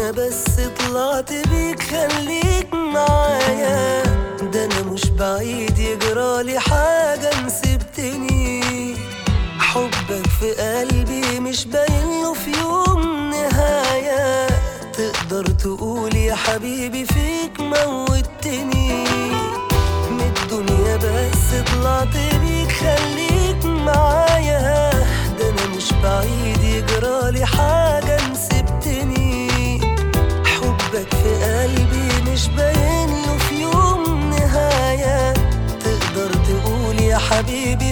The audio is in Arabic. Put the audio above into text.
الدنيا بس طلعت بيك خليك معايا. ده انا مش بعيد يجرالي حاجة نسبتني. حبك في قلبي مش باينله في يوم نهاية. تقدر تقول يا حبيبي فيك موتني. من الدنيا بس طلعت بيك خليك معايا. ده انا مش بعيد يجرالي حاجة نسبتني. حبك في قلبي مش باينله في يوم نهاية. تقدر تقول يا حبيبي